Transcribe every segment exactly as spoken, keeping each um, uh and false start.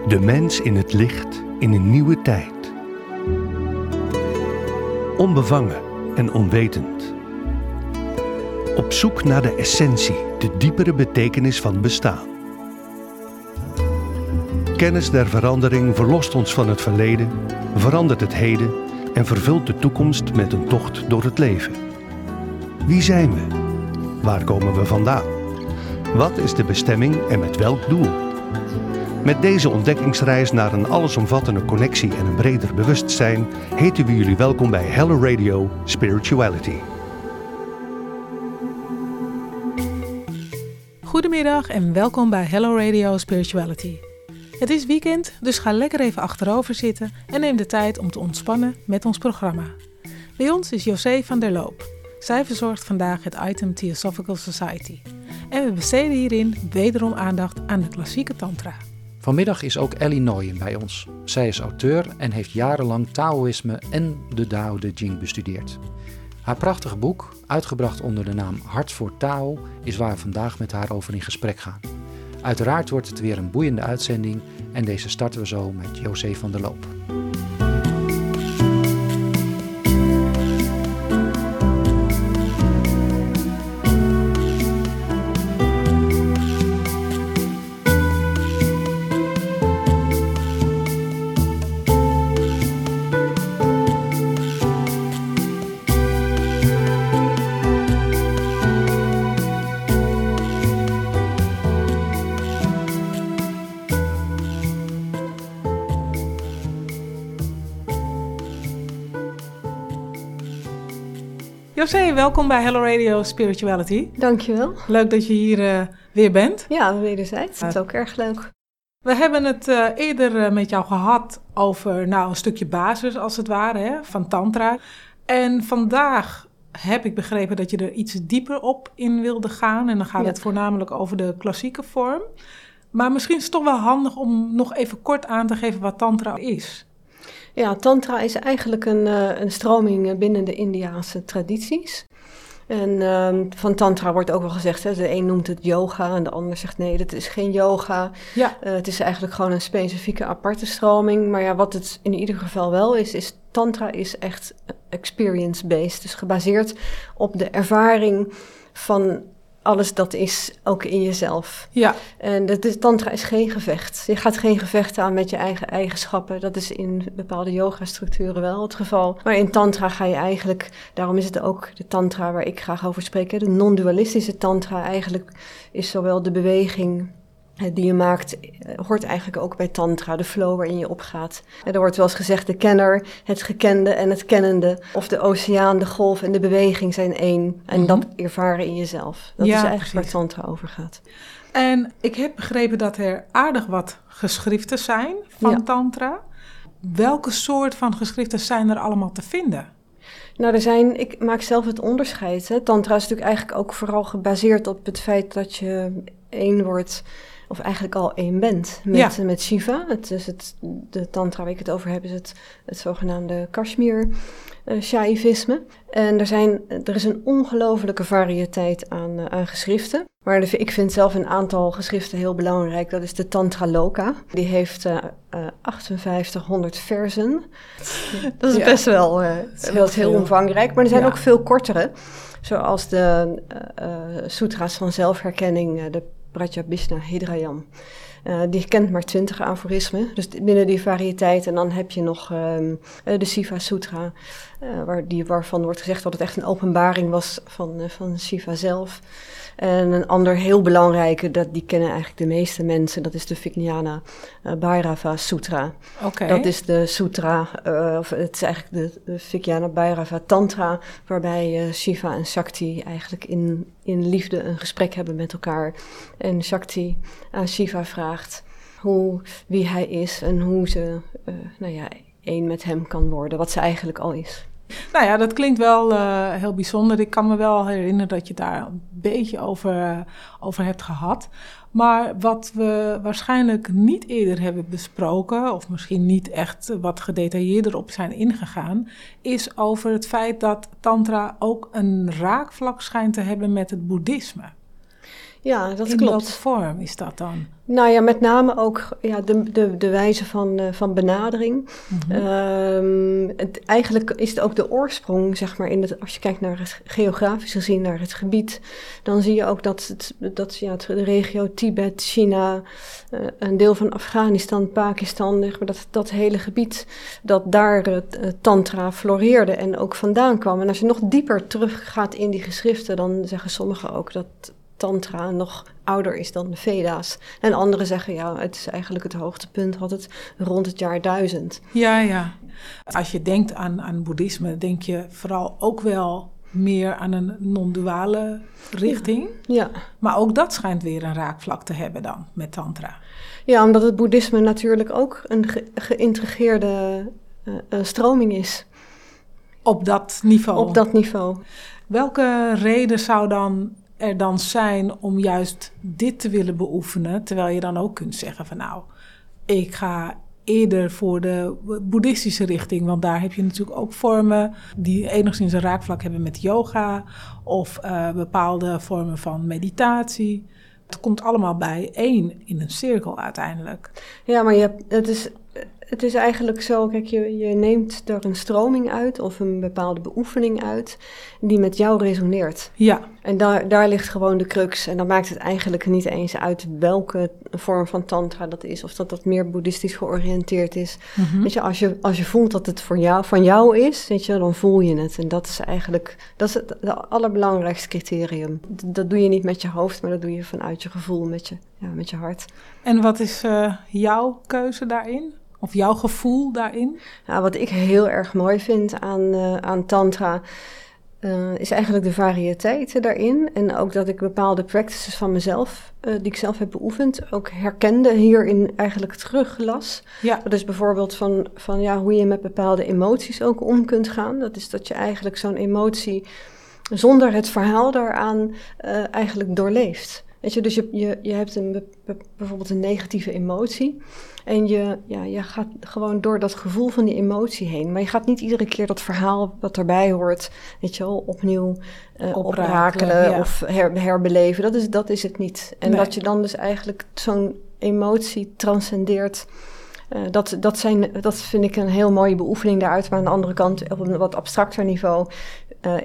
De mens in het licht in een nieuwe tijd. Onbevangen en onwetend. Op zoek naar de essentie, de diepere betekenis van bestaan. Kennis der verandering verlost ons van het verleden, verandert het heden en vervult de toekomst met een tocht door het leven. Wie zijn we? Waar komen we vandaan? Wat is de bestemming en met welk doel? Met deze ontdekkingsreis naar een allesomvattende connectie en een breder bewustzijn heten we jullie welkom bij Hello Radio Spirituality. Goedemiddag en welkom bij Hello Radio Spirituality. Het is weekend, dus ga lekker even achterover zitten en neem de tijd om te ontspannen met ons programma. Bij ons is José van der Loop. Zij verzorgt vandaag het item Theosophical Society. En we besteden hierin wederom aandacht aan de klassieke tantra. Vanmiddag is ook Ellie Nooyen bij ons. Zij is auteur en heeft jarenlang Taoïsme en de Tao Te Ching bestudeerd. Haar prachtige boek, uitgebracht onder de naam Hart voor Tao, is waar we vandaag met haar over in gesprek gaan. Uiteraard wordt het weer een boeiende uitzending en deze starten we zo met José van der Loop. José, welkom bij Hello Radio Spirituality. Dankjewel. Leuk dat je hier uh, weer bent. Ja, wederzijds. Het is ook erg leuk. We hebben het uh, eerder uh, met jou gehad over nou, een stukje basis als het ware, hè, van tantra. En vandaag heb ik begrepen dat je er iets dieper op in wilde gaan. En dan gaat ja. het voornamelijk over de klassieke vorm. Maar misschien is het toch wel handig om nog even kort aan te geven wat tantra is. Ja, tantra is eigenlijk een, uh, een stroming binnen de Indiase tradities. En uh, van tantra wordt ook wel gezegd, hè, de een noemt het yoga en de ander zegt nee, dat is geen yoga. Ja. Uh, het is eigenlijk gewoon een specifieke aparte stroming. Maar ja, wat het in ieder geval wel is, is tantra is echt experience-based. Dus gebaseerd op de ervaring van alles dat is ook in jezelf. Ja. En de, de tantra is geen gevecht. Je gaat geen gevecht aan met je eigen eigenschappen. Dat is in bepaalde yoga-structuren wel het geval. Maar in tantra ga je eigenlijk, daarom is het ook de tantra waar ik graag over spreek, de non-dualistische tantra. Eigenlijk is zowel de beweging die je maakt, hoort eigenlijk ook bij tantra, de flow waarin je opgaat. Er wordt wel eens gezegd, de kenner, het gekende en het kennende, of de oceaan, de golf en de beweging zijn één. En mm-hmm. dat ervaren in jezelf. Dat ja, is eigenlijk precies waar tantra over gaat. En ik heb begrepen dat er aardig wat geschriften zijn van ja. tantra. Welke soort van geschriften zijn er allemaal te vinden? Nou, er zijn, ik maak zelf het onderscheid. Hè. Tantra is natuurlijk eigenlijk ook vooral gebaseerd op het feit dat je één wordt, of eigenlijk al één bent met, ja. met Shiva. Het is het, de tantra waar ik het over heb is het, het zogenaamde Kashmir uh, Shaivisme. En er, zijn, er is een ongelofelijke variëteit aan, uh, aan geschriften. Maar de, ik vind zelf een aantal geschriften heel belangrijk. Dat is de Tantra Loka. Die heeft uh, uh, achtenvijftighonderd versen. Dat is ja. best wel, uh, wel heel omvangrijk. Maar er zijn ja. ook veel kortere. Zoals de uh, uh, Sutra's van zelfherkenning, uh, de Prajabhishna Hridayam. Uh, die kent maar twintig aforismen, dus binnen die variëteit. En dan heb je nog um, uh, de Shiva Sutra, uh, waar die, waarvan wordt gezegd dat het echt een openbaring was van, uh, van Shiva zelf. En een ander heel belangrijke, dat, die kennen eigenlijk de meeste mensen, dat is de Vijnana uh, Bhairava Sutra. Okay. Dat is de sutra, uh, of het is eigenlijk de, de Vijnana Bhairava Tantra, waarbij uh, Shiva en Shakti eigenlijk in, in liefde een gesprek hebben met elkaar. En Shakti aan Shiva vraagt hoe, wie hij is en hoe ze uh, nou ja, één met hem kan worden, wat ze eigenlijk al is. Nou ja, dat klinkt wel uh, heel bijzonder. Ik kan me wel herinneren dat je daar een beetje over, uh, over hebt gehad. Maar wat we waarschijnlijk niet eerder hebben besproken, of misschien niet echt wat gedetailleerder op zijn ingegaan, is over het feit dat tantra ook een raakvlak schijnt te hebben met het boeddhisme. Ja, dat In klopt. welke vorm is dat dan? Nou ja, met name ook ja, de, de, de wijze van, uh, van benadering. Mm-hmm. Um, het, eigenlijk is het ook de oorsprong, zeg maar, in het, als je kijkt naar het geografisch gezien, naar het gebied, dan zie je ook dat, het, dat ja, het, de regio Tibet, China, uh, een deel van Afghanistan, Pakistan, zeg maar, dat, dat hele gebied, dat daar uh, tantra floreerde en ook vandaan kwam. En als je nog dieper teruggaat in die geschriften, dan zeggen sommigen ook dat tantra nog ouder is dan de Veda's. En anderen zeggen, ja, het is eigenlijk het hoogtepunt, had het rond het jaar duizend. Ja, ja. Als je denkt aan, aan boeddhisme, denk je vooral ook wel meer aan een non-duale richting. Ja. ja. Maar ook dat schijnt weer een raakvlak te hebben dan, met tantra. Ja, omdat het boeddhisme natuurlijk ook een ge- geïntegreerde uh, uh, stroming is. Op dat niveau? Op dat niveau. Welke reden zou dan er dan zijn om juist dit te willen beoefenen, terwijl je dan ook kunt zeggen van nou, ik ga eerder voor de boeddhistische richting, want daar heb je natuurlijk ook vormen die enigszins een raakvlak hebben met yoga of uh, bepaalde vormen van meditatie. Het komt allemaal bijeen in een cirkel uiteindelijk. Ja, maar je hebt, het is... Het is eigenlijk zo, kijk, je, je neemt er een stroming uit of een bepaalde beoefening uit die met jou resoneert. Ja. En daar, daar ligt gewoon de crux. En dan maakt het eigenlijk niet eens uit welke vorm van tantra dat is of dat dat meer boeddhistisch georiënteerd is. Mm-hmm. Weet je, als je, als je voelt dat het voor jou, van jou is, weet je, dan voel je het. En dat is eigenlijk, dat is het, het allerbelangrijkste criterium. Dat, dat doe je niet met je hoofd, maar dat doe je vanuit je gevoel, met je, ja, met je hart. En wat is uh, jouw keuze daarin? Of jouw gevoel daarin? Nou, wat ik heel erg mooi vind aan, uh, aan tantra uh, is eigenlijk de variëteit daarin. En ook dat ik bepaalde practices van mezelf, uh, die ik zelf heb beoefend, ook herkende hierin eigenlijk teruglas. Ja. Dat is bijvoorbeeld van, van ja, hoe je met bepaalde emoties ook om kunt gaan. Dat is dat je eigenlijk zo'n emotie zonder het verhaal daaraan uh, eigenlijk doorleeft. Weet je, dus je, je, je hebt een, bijvoorbeeld een negatieve emotie en je, ja, je gaat gewoon door dat gevoel van die emotie heen. Maar je gaat niet iedere keer dat verhaal wat erbij hoort, weet je wel, opnieuw uh, oprakelen ja. of her, herbeleven. Dat is, dat is het niet. En nee. dat je dan dus eigenlijk zo'n emotie transcendeert. Uh, dat, dat, zijn, dat vind ik een heel mooie beoefening daaruit. Maar aan de andere kant, op een wat abstracter niveau, uh,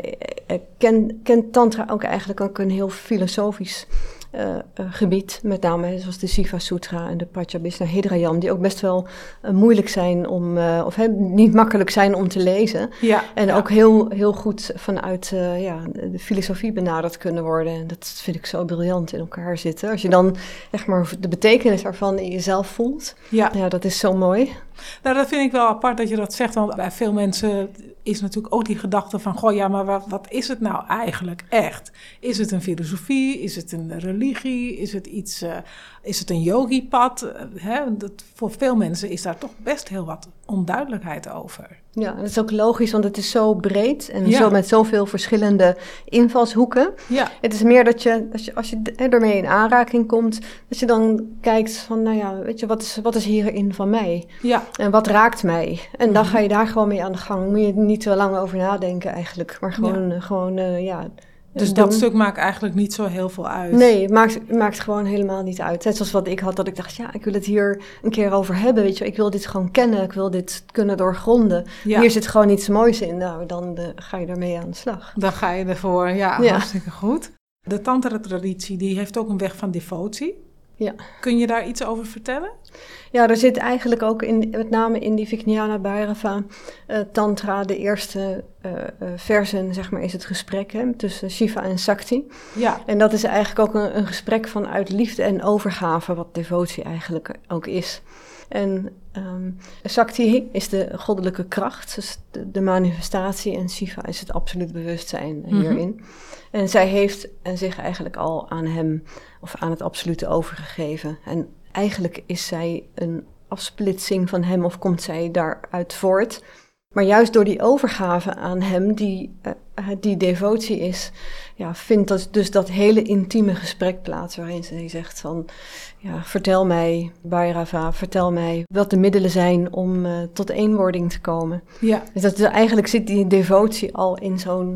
kent ken tantra ook eigenlijk ook een heel filosofisch Uh, uh, gebied, met name zoals de Siva Sutra en de Prajabhisna Hidrayam, die ook best wel uh, moeilijk zijn om, uh, of he, niet makkelijk zijn om te lezen. Ja, en ja. ook heel, heel goed vanuit uh, ja, de filosofie benaderd kunnen worden. En dat vind ik zo briljant in elkaar zitten. Als je dan echt maar de betekenis daarvan in jezelf voelt, ja, ja dat is zo mooi. Nou, dat vind ik wel apart dat je dat zegt, want bij veel mensen is natuurlijk ook die gedachte van, goh, ja, maar wat, wat is het nou eigenlijk echt? Is het een filosofie? Is het een religie? Is het iets, uh, is het een yogipad? Uh, hè? Dat, voor veel mensen is daar toch best heel wat onduidelijkheid over. Ja, dat is ook logisch, want het is zo breed en ja. zo met zoveel verschillende invalshoeken. Ja. Het is meer dat je, als je, als je ermee in aanraking komt, dat je dan kijkt van, nou ja, weet je, wat is, wat is hierin van mij? Ja. En wat raakt mij? En dan ga je daar gewoon mee aan de gang. Moet je niet te lang over nadenken eigenlijk, maar gewoon, ja. gewoon uh, ja... Dus dat stuk maakt eigenlijk niet zo heel veel uit? Nee, het maakt, maakt gewoon helemaal niet uit. Net zoals wat ik had, dat ik dacht, ja, ik wil het hier een keer over hebben, weet je. Ik wil dit gewoon kennen, ik wil dit kunnen doorgronden. Ja. Hier zit gewoon iets moois in, nou, dan uh, ga je daarmee aan de slag. Dan ga je ervoor, ja, ja. hartstikke goed. De tantra-traditie, die heeft ook een weg van devotie. Ja. Kun je daar iets over vertellen? Ja, er zit eigenlijk ook in, met name in die Vijnana Bhairava uh, tantra, de eerste uh, uh, versen, zeg maar, is het gesprek hè, tussen Shiva en Sakti. Ja. En dat is eigenlijk ook een, een gesprek vanuit liefde en overgave, wat devotie eigenlijk ook is. En um, Sakti is de goddelijke kracht, dus de, de manifestatie, en Shiva is het absoluut bewustzijn hierin. Mm-hmm. En zij heeft zich eigenlijk al aan hem, of aan het absolute overgegeven. En eigenlijk is zij een afsplitsing van hem, of komt zij daaruit voort. Maar juist door die overgave aan hem, die, uh, die devotie is, ja, vindt dat, dus dat hele intieme gesprek plaats, waarin ze zegt van, ja, vertel mij, Bhairava, vertel mij wat de middelen zijn om uh, tot eenwording te komen. Ja. Dus dat, eigenlijk zit die devotie al in zo'n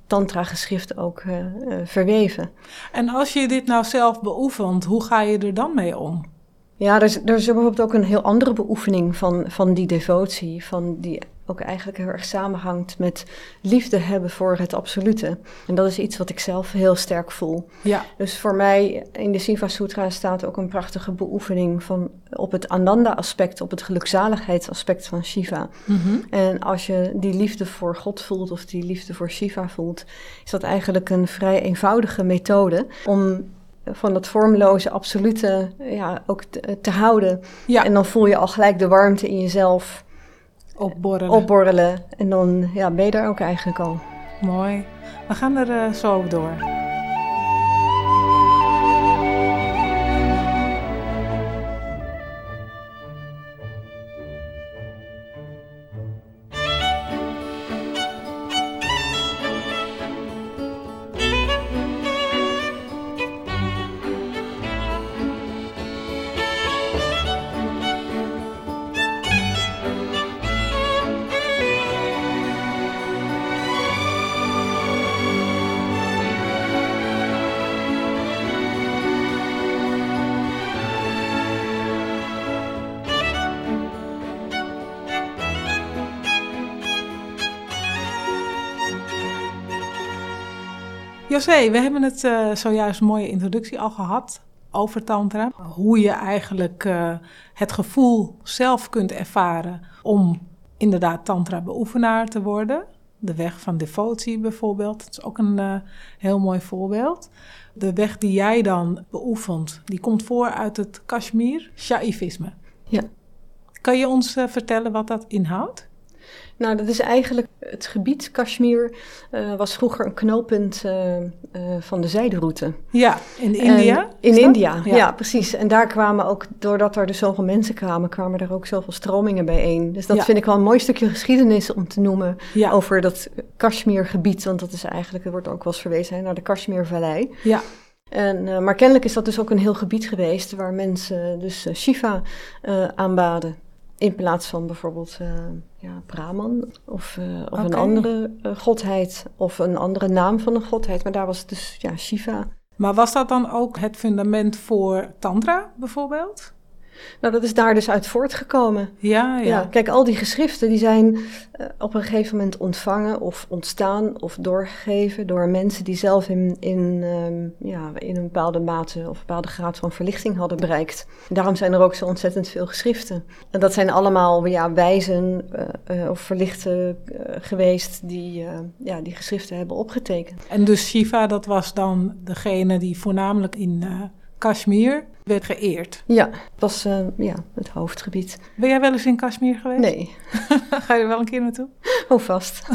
tantra-geschriften ook uh, uh, verweven. En als je dit nou zelf beoefent, hoe ga je er dan mee om? Ja, er is, er is bijvoorbeeld ook een heel andere beoefening van, van die devotie, van die ook eigenlijk heel erg samenhangt met liefde hebben voor het absolute. En dat is iets wat ik zelf heel sterk voel. Ja. Dus voor mij in de Shiva Sutra staat ook een prachtige beoefening van op het Ananda-aspect, op het gelukzaligheidsaspect van Shiva. Mm-hmm. En als je die liefde voor God voelt of die liefde voor Shiva voelt, is dat eigenlijk een vrij eenvoudige methode om van dat vormloze absolute ja, ook te, te houden. Ja. En dan voel je al gelijk de warmte in jezelf Opborrelen. opborrelen. En dan ja, ben je daar ook eigenlijk al. Mooi. We gaan er uh, zo over door. José, we hebben het uh, zojuist een mooie introductie al gehad over tantra. Hoe je eigenlijk uh, het gevoel zelf kunt ervaren om inderdaad tantra-beoefenaar te worden. De weg van devotie bijvoorbeeld, dat is ook een uh, heel mooi voorbeeld. De weg die jij dan beoefent, die komt voor uit het Kashmir Shaivisme. Ja. Kan je ons uh, vertellen wat dat inhoudt? Nou, dat is eigenlijk het gebied Kashmir uh, was vroeger een knooppunt uh, uh, van de zijderoute. Ja, in India? En in India, ja. ja, precies. En daar kwamen ook, doordat er dus zoveel mensen kwamen, kwamen er ook zoveel stromingen bijeen. Dus dat ja. vind ik wel een mooi stukje geschiedenis om te noemen ja. over dat Kashmir-gebied. Want dat is eigenlijk, er wordt ook wel eens verwezen naar de Kashmir-vallei. Ja. En, uh, maar kennelijk is dat dus ook een heel gebied geweest waar mensen dus uh, Shiva uh, aanbaden. In plaats van bijvoorbeeld uh, ja, Brahman of, uh, of okay. een andere uh, godheid of een andere naam van een godheid. Maar daar was het dus ja, Shiva. Maar was dat dan ook het fundament voor tantra bijvoorbeeld? Nou, dat is daar dus uit voortgekomen. Ja, ja. ja kijk, al die geschriften die zijn uh, op een gegeven moment ontvangen of ontstaan of doorgegeven door mensen die zelf in, in, um, ja, in een bepaalde mate of een bepaalde graad van verlichting hadden bereikt. En daarom zijn er ook zo ontzettend veel geschriften. En dat zijn allemaal ja, wijzen uh, uh, of verlichten uh, geweest die uh, ja, die geschriften hebben opgetekend. En dus Shiva, dat was dan degene die voornamelijk in uh, Kashmir werd geëerd. Ja, het was uh, ja, het hoofdgebied. Ben jij wel eens in Kashmir geweest? Nee. Ga je er wel een keer naartoe? Oh, vast.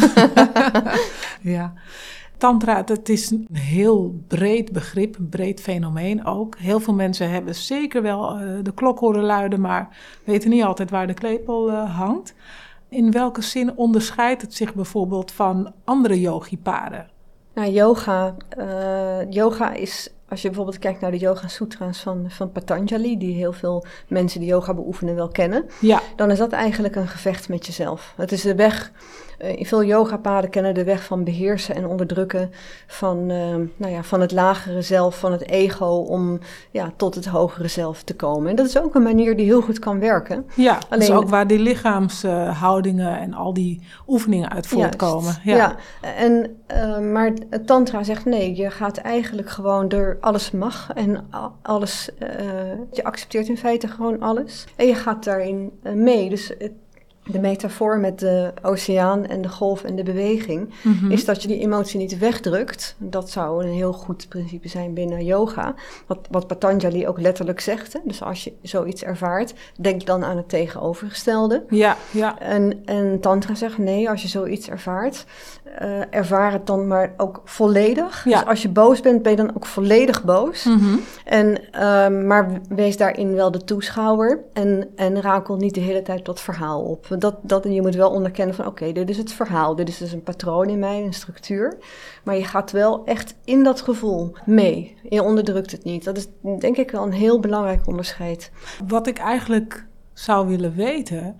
Ja. Tantra, dat is een heel breed begrip, een breed fenomeen ook. Heel veel mensen hebben zeker wel uh, de klok horen luiden, maar weten niet altijd waar de klepel uh, hangt. In welke zin onderscheidt het zich bijvoorbeeld van andere yogipaden? Nou, yoga, uh, yoga is, als je bijvoorbeeld kijkt naar de Yoga Sutra's van, van Patanjali, die heel veel mensen die yoga beoefenen wel kennen, ja. dan is dat eigenlijk een gevecht met jezelf. Het is de weg, uh, in veel yogapaden kennen de weg van beheersen en onderdrukken van, uh, nou ja, van het lagere zelf, van het ego, om ja, tot het hogere zelf te komen. En dat is ook een manier die heel goed kan werken. Ja, dat Alleen, is ook waar die lichaamshoudingen en al die oefeningen uit voortkomen. Ja, ja. En, uh, maar het tantra zegt nee, je gaat eigenlijk gewoon door alles mag en alles, uh, je accepteert in feite gewoon alles. En je gaat daarin uh, mee. Dus het, de metafoor met de oceaan en de golf en de beweging mm-hmm. is dat je die emotie niet wegdrukt. Dat zou een heel goed principe zijn binnen yoga. Wat, wat Patanjali ook letterlijk zegt. Hè? Dus als je zoiets ervaart, denk dan aan het tegenovergestelde. Ja, ja. En, en tantra zegt nee, als je zoiets ervaart, uh, ervaar het dan maar ook volledig. Ja. Dus als je boos bent, ben je dan ook volledig boos. Mm-hmm. En, uh, maar wees daarin wel de toeschouwer en, en rakel niet de hele tijd dat verhaal op. Dat, dat, en je moet wel onderkennen van oké, okay, dit is het verhaal, dit is dus een patroon in mij, een structuur. Maar je gaat wel echt in dat gevoel mee. Je onderdrukt het niet. Dat is denk ik wel een heel belangrijk onderscheid. Wat ik eigenlijk zou willen weten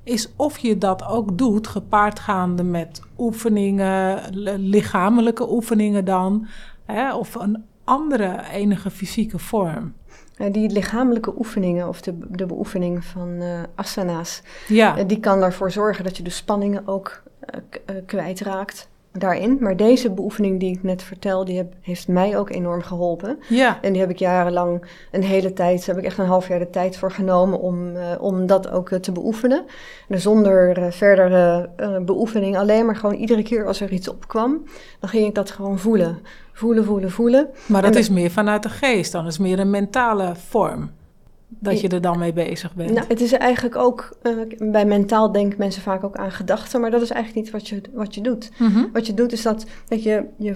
is of je dat ook doet, gepaardgaande met oefeningen, lichamelijke oefeningen dan, hè, of een andere enige fysieke vorm. Uh, die lichamelijke oefeningen of de, de beoefening van uh, asana's, ja. uh, die kan ervoor zorgen dat je de spanningen ook uh, k- uh, kwijtraakt daarin. Maar deze beoefening die ik net vertel, die heb, heeft mij ook enorm geholpen. Ja. En die heb ik jarenlang, een hele tijd, heb ik echt een half jaar de tijd voor genomen om, uh, om dat ook uh, te beoefenen. En zonder uh, verdere uh, beoefening, alleen maar gewoon iedere keer als er iets opkwam, dan ging ik dat gewoon voelen. Voelen, voelen, voelen. Maar dat en is de, meer vanuit de geest dan, dat is meer een mentale vorm. Dat je er dan mee bezig bent. Nou, het is eigenlijk ook, uh, bij mentaal denken mensen vaak ook aan gedachten, maar dat is eigenlijk niet wat je, wat je doet. Mm-hmm. Wat je doet is dat, dat je, je,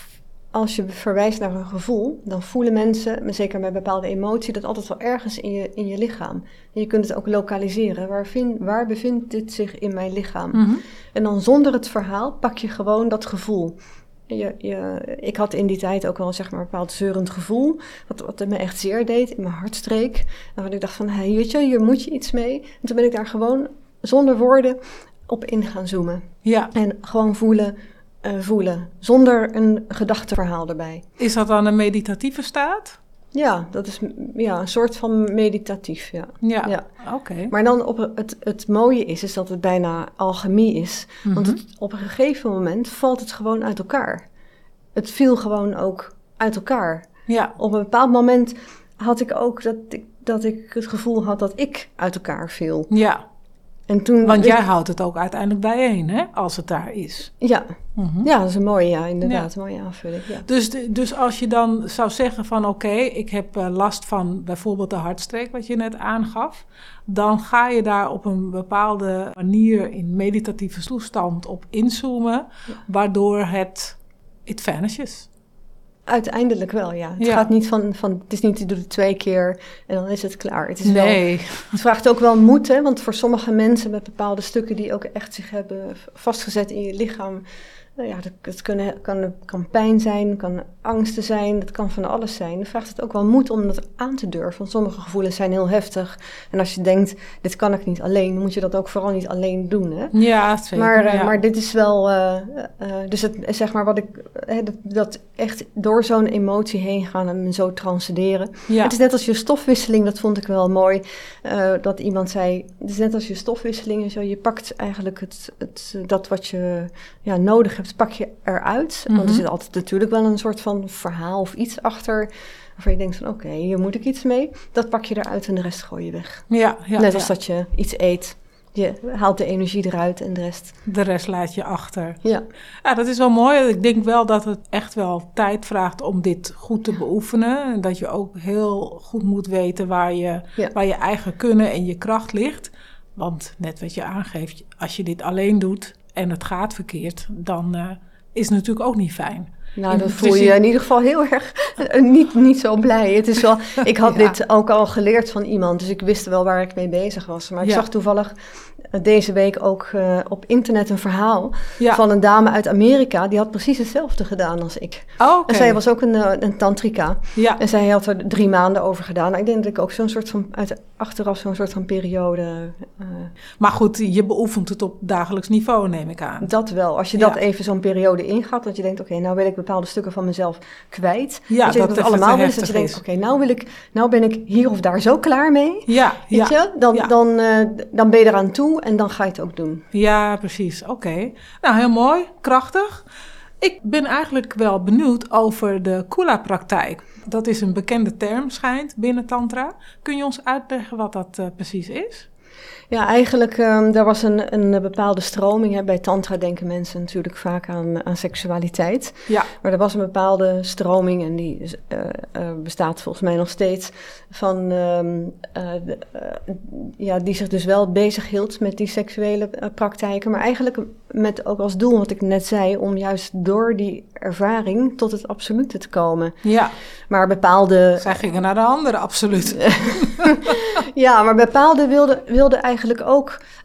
als je verwijst naar een gevoel, dan voelen mensen, zeker bij bepaalde emotie, dat altijd wel ergens in je, in je lichaam. En je kunt het ook lokaliseren. Waar, vind, waar bevindt dit zich in mijn lichaam? Mm-hmm. En dan zonder het verhaal pak je gewoon dat gevoel. Je, je, ik had in die tijd ook wel zeg maar, een bepaald zeurend gevoel, wat, wat me echt zeer deed in mijn hartstreek. En wat ik dacht van, hey, weet je, hier moet je iets mee. En toen ben ik daar gewoon zonder woorden op in gaan zoomen. Ja. En gewoon voelen, uh, voelen, zonder een gedachteverhaal erbij. Is dat dan een meditatieve staat? Ja, dat is ja, een soort van meditatief, ja. Ja, ja. oké. Okay. Maar dan op het, het mooie is, is dat het bijna alchemie is. Mm-hmm. Want het, op een gegeven moment valt het gewoon uit elkaar. Het viel gewoon ook uit elkaar. Ja. Op een bepaald moment had ik ook dat ik, dat ik het gevoel had dat ik uit elkaar viel. Ja. En toen, Want jij houdt het ook uiteindelijk bijeen, hè? Als het daar is. Ja, mm-hmm. ja dat is een mooie, ja, inderdaad, ja. een mooie aanvulling. Ja. Dus, dus als je dan zou zeggen van oké, okay, ik heb uh, last van bijvoorbeeld de hartstreek, wat je net aangaf, dan ga je daar op een bepaalde manier in meditatieve toestand op inzoomen, ja. waardoor het it vanishes. Uiteindelijk wel, ja. Het ja. gaat niet van, van, het is niet, je doet het twee keer en dan is het klaar. Het is nee. wel, het vraagt ook wel moed, hè, want voor sommige mensen met bepaalde stukken die ook echt zich hebben vastgezet in je lichaam, nou ja, dat, dat kunnen, kan, kan pijn zijn, kan angsten zijn, dat kan van alles zijn. Dan vraagt het ook wel moed om dat aan te durven, want sommige gevoelens zijn heel heftig. En als je denkt, dit kan ik niet alleen, dan moet je dat ook vooral niet alleen doen, hè. Ja, zeker. Maar, uh, ja. maar dit is wel, uh, uh, dus het, zeg maar wat ik, uh, dat, dat echt door zo'n emotie heen gaan en zo transcenderen. Ja. Het is net als je stofwisseling, dat vond ik wel mooi, uh, dat iemand zei, het is net als je stofwisseling en zo, je pakt eigenlijk het, het, dat wat je ja, nodig hebt, pak je eruit. Mm-hmm. Want er zit altijd natuurlijk wel een soort van verhaal of iets achter, waarvan je denkt van oké, okay, hier moet ik iets mee. Dat pak je eruit en de rest gooi je weg. Ja, ja, net als ja. dat je iets eet. Je haalt de energie eruit en de rest... De rest laat je achter. Ja. Ja, dat is wel mooi. Ik denk wel dat het echt wel tijd vraagt om dit goed te beoefenen. En dat je ook heel goed moet weten waar je, ja. waar je eigen kunnen en je kracht ligt. Want net wat je aangeeft, als je dit alleen doet en het gaat verkeerd, dan uh, is het natuurlijk ook niet fijn. Nou, dan voel je je in ieder geval heel erg uh, niet, niet zo blij. Het is wel, ik had ja. dit ook al geleerd van iemand, dus ik wist wel waar ik mee bezig was. Maar ik ja. zag toevallig uh, deze week ook uh, op internet een verhaal ja. van een dame uit Amerika. Die had precies hetzelfde gedaan als ik. Oh, okay. En zij was ook een, uh, een tantrika. Ja. En zij had er drie maanden over gedaan. Ik denk dat ik ook zo'n soort van, uit, achteraf zo'n soort van periode... Uh, maar goed, je beoefent het op dagelijks niveau, neem ik aan. Dat wel. Als je dat ja. even zo'n periode ingaat, dat je denkt, oké, okay, nou wil ik bepaalde stukken van mezelf kwijt. Ja, dat je dat het allemaal wil, is dat je denkt, oké, okay, nou wil ik, nou ben ik hier of daar zo klaar mee. Ja, weet ja, je? Dan, ja. dan, uh, dan ben je eraan toe en dan ga je het ook doen. Ja, precies. Oké. Okay. Nou, heel mooi. Krachtig. Ik ben eigenlijk wel benieuwd over de Kula-praktijk. Dat is een bekende term, schijnt, binnen Tantra. Kun je ons uitleggen wat dat uh, precies is? Ja, eigenlijk, um, er was een, een bepaalde stroming. Hè. Bij Tantra denken mensen natuurlijk vaak aan, aan seksualiteit. Ja. Maar er was een bepaalde stroming, en die uh, uh, bestaat volgens mij nog steeds, van, um, uh, de, uh, ja, die zich dus wel bezig hield met die seksuele uh, praktijken. Maar eigenlijk met ook als doel, wat ik net zei, om juist door die ervaring tot het absolute te komen. Ja. Maar bepaalde... Zij gingen naar de andere absolute. Ja, maar bepaalde wilden wilde eigenlijk ook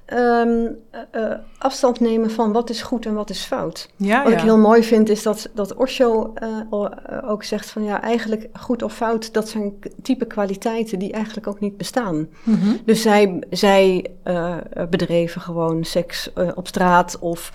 um, uh, afstand nemen van wat is goed en wat is fout. Ja, wat ja. ik heel mooi vind is dat, dat Osho uh, ook zegt van ja, eigenlijk goed of fout, dat zijn type kwaliteiten die eigenlijk ook niet bestaan. Mm-hmm. Dus zij, zij uh, bedreven gewoon seks uh, op straat of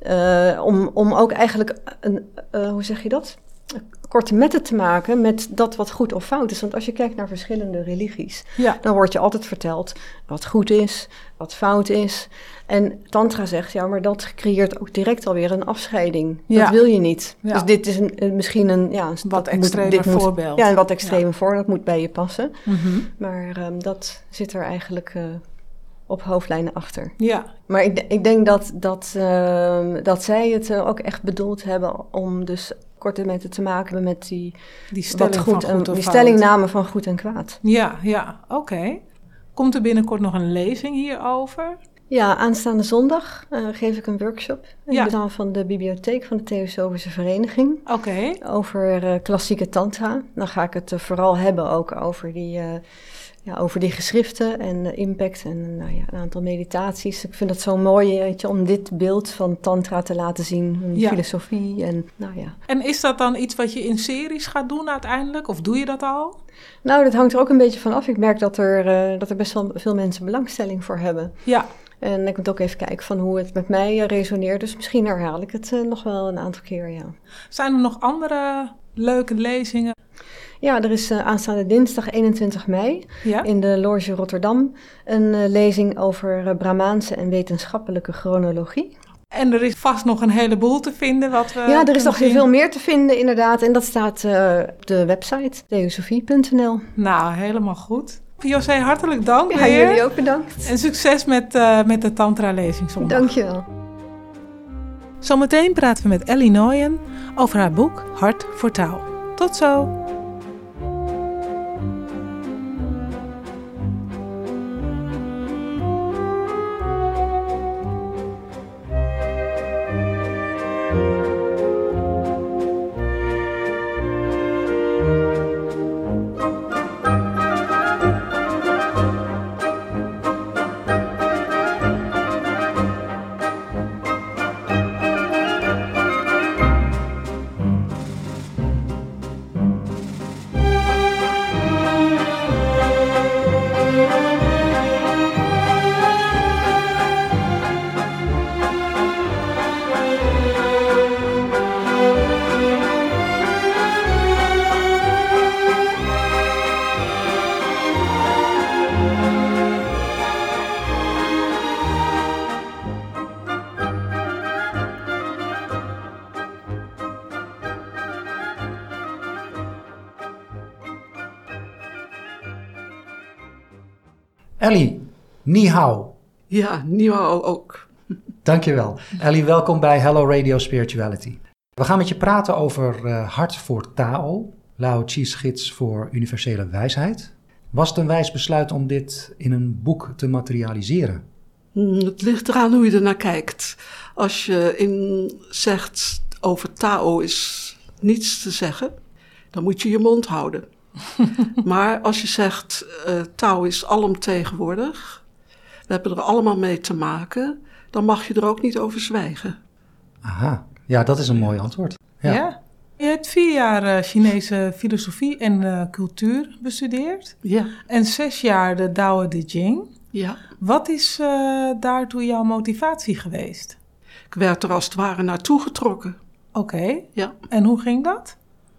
uh, om, om ook eigenlijk, een, uh, hoe zeg je dat? korte metten te maken met dat wat goed of fout is. Want als je kijkt naar verschillende religies, ja. dan wordt je altijd verteld wat goed is, wat fout is. En Tantra zegt, ja, maar dat creëert ook direct alweer een afscheiding. Ja. Dat wil je niet. Ja. Dus dit is een, een, misschien een... Ja, wat extremer voorbeeld. Moet, ja, een wat extremer voor, dat moet bij je passen. Mm-hmm. Maar um, dat zit er eigenlijk uh, op hoofdlijnen achter. Ja. Maar ik, ik denk dat, dat, uh, dat zij het uh, ook echt bedoeld hebben om dus korte metten te maken met die, die, stelling wat goed van goed en, die fout. stellingname van goed en kwaad. Ja, ja, oké. Okay. Komt er binnenkort nog een lezing hierover? Ja, aanstaande zondag uh, geef ik een workshop in ja. de zaal van de bibliotheek van de Theosofische Vereniging. Oké. Okay. Over uh, klassieke tantra. Dan ga ik het uh, vooral hebben ook over die, uh, ja, over die geschriften en uh, impact en uh, nou ja, een aantal meditaties. Ik vind het zo mooi, weet je, om dit beeld van tantra te laten zien, een ja. filosofie en nou ja. En is dat dan iets wat je in series gaat doen uiteindelijk? Of doe je dat al? Nou, dat hangt er ook een beetje van af. Ik merk dat er, uh, dat er best wel veel mensen belangstelling voor hebben. Ja. En ik moet ook even kijken van hoe het met mij uh, resoneert. Dus misschien herhaal ik het uh, nog wel een aantal keer, ja. Zijn er nog andere leuke lezingen? Ja, er is uh, aanstaande dinsdag eenentwintig mei ja? in de Loge Rotterdam een uh, lezing over uh, Brahmaanse en wetenschappelijke chronologie. En er is vast nog een heleboel te vinden wat we Ja, er is nog zien. veel meer te vinden inderdaad. En dat staat uh, op de website theosofie punt n l. Nou, helemaal goed. José, hartelijk dank Ja, weer. jullie ook bedankt. En succes met, uh, met de Tantra-lezing zondag. Dankjewel. Zometeen praten we met Ellie Nooyen over haar boek Hart voor Taal. Tot zo! Ellie, ni hao. Ja, ni hao ook. Dankjewel. Ellie, welkom bij Hello Radio Spirituality. We gaan met je praten over uh, Hart voor Tao, Lao Tzu's gids voor universele wijsheid. Was het een wijs besluit om dit in een boek te materialiseren? Hmm, het ligt eraan hoe je ernaar kijkt. Als je in zegt over Tao is niets te zeggen, dan moet je je mond houden. Maar als je zegt uh, Tao is alomtegenwoordig, we hebben er allemaal mee te maken, dan mag je er ook niet over zwijgen. Aha, ja, dat is een mooi antwoord. Ja. ja. Je hebt vier jaar uh, Chinese filosofie en uh, cultuur bestudeerd. Ja. En zes jaar de Tao Te Ching. Ja. Wat is uh, daartoe jouw motivatie geweest? Ik werd er als het ware naartoe getrokken. Oké. Okay. Ja. En hoe ging dat?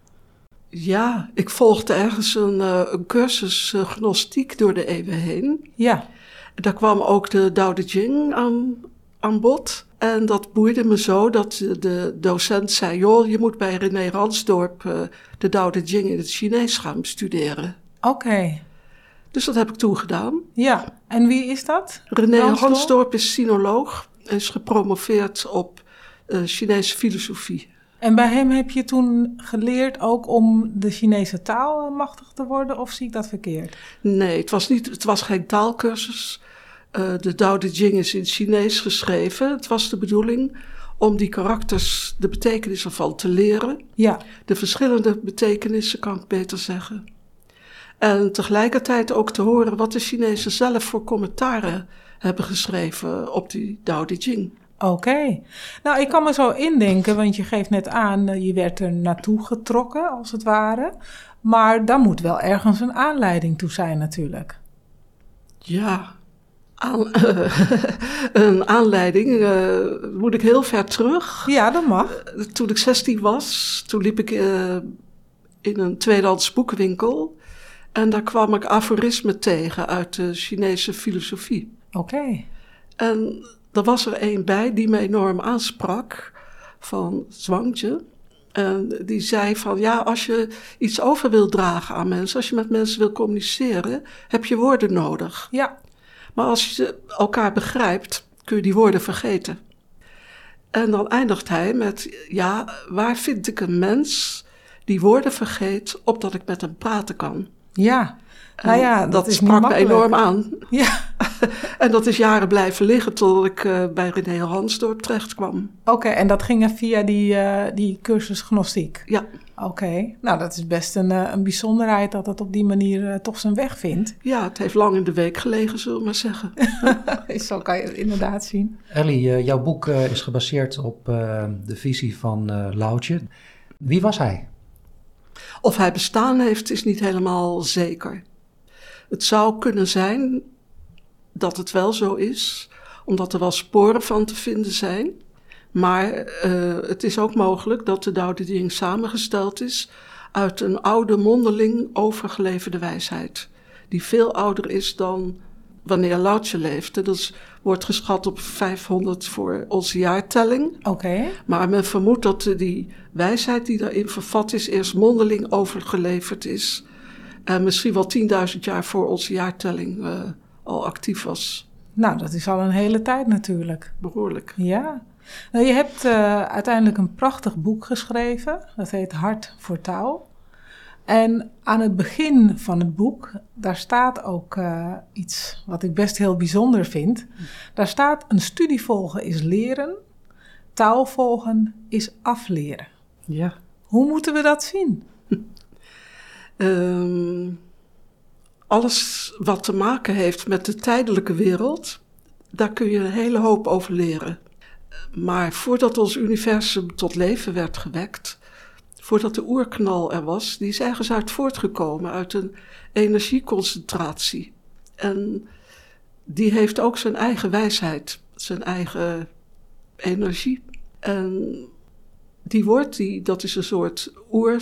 Ja, ik volgde ergens een, uh, een cursus uh, gnostiek door de eeuwen heen. Ja. Daar kwam ook de Tao Te Ching aan, aan bod. En dat boeide me zo dat de docent zei, joh, je moet bij René Ransdorp uh, de Tao Te Ching in het Chinees gaan bestuderen. Oké. Okay. Dus dat heb ik toen gedaan. Ja, en wie is dat? René Ransdorp, Ransdorp is sinoloog, is gepromoveerd op uh, Chinese filosofie. En bij hem heb je toen geleerd ook om de Chinese taal machtig te worden, of zie ik dat verkeerd? Nee, het was, niet, het was geen taalkursus. Uh, de Tao Te Ching is in het Chinees geschreven. Het was de bedoeling om die karakters, de betekenissen van te leren. Ja. De verschillende betekenissen, kan ik beter zeggen. En tegelijkertijd ook te horen wat de Chinezen zelf voor commentaren hebben geschreven op die Tao Te Ching. Oké. Okay. Nou, ik kan me zo indenken, want je geeft net aan, je werd er naartoe getrokken, als het ware. Maar daar moet wel ergens een aanleiding toe zijn natuurlijk. Ja, aan, uh, een aanleiding uh, moet ik heel ver terug. Ja, dat mag. Uh, toen ik zestien was, toen liep ik uh, in een tweedehands boekenwinkel. En daar kwam ik aforismen tegen uit de Chinese filosofie. Oké. Okay. En er was er een bij die me enorm aansprak, van Zhuangzi. En die zei van, ja, als je iets over wil dragen aan mensen, als je met mensen wil communiceren, heb je woorden nodig. Ja. Maar als je elkaar begrijpt, kun je die woorden vergeten. En dan eindigt hij met, ja, waar vind ik een mens die woorden vergeet, opdat ik met hem praten kan? Ja, nou ja, dat, dat is sprak me enorm aan. Ja. En dat is jaren blijven liggen totdat ik uh, bij René Hansdorp terecht kwam. Oké, okay, en dat ging via die, uh, die cursus gnostiek? Ja. Oké, okay. Nou dat is best een, uh, een bijzonderheid dat het op die manier uh, toch zijn weg vindt. Ja, het heeft lang in de week gelegen, zullen we maar zeggen. Zo kan je het inderdaad zien. Ellie, uh, jouw boek uh, is gebaseerd op uh, de visie van uh, Lao Tzu. Wie was hij? Of hij bestaan heeft, is niet helemaal zeker. Het zou kunnen zijn dat het wel zo is, omdat er wel sporen van te vinden zijn. Maar uh, het is ook mogelijk dat de Tao Te Ching samengesteld is uit een oude mondeling overgeleverde wijsheid, die veel ouder is dan wanneer Lao Tzu leefde. Dat wordt geschat op vijfhonderd voor onze jaartelling. Oké. Okay. Maar men vermoedt dat die wijsheid die daarin vervat is, eerst mondeling overgeleverd is. En misschien wel tienduizend jaar voor onze jaartelling uh, al actief was. Nou, dat is al een hele tijd natuurlijk. Behoorlijk. Ja. Nou, je hebt uh, uiteindelijk een prachtig boek geschreven. Dat heet Hart voor Tao. En aan het begin van het boek, daar staat ook uh, iets wat ik best heel bijzonder vind. Daar staat, een studie volgen is leren, Tao volgen is afleren. Ja. Hoe moeten we dat zien? Um, alles wat te maken heeft met de tijdelijke wereld, daar kun je een hele hoop over leren. Maar voordat ons universum tot leven werd gewekt, voordat de oerknal er was, die is ergens uit voortgekomen, uit een energieconcentratie. En die heeft ook zijn eigen wijsheid, zijn eigen energie. En die wordt, die, dat is een soort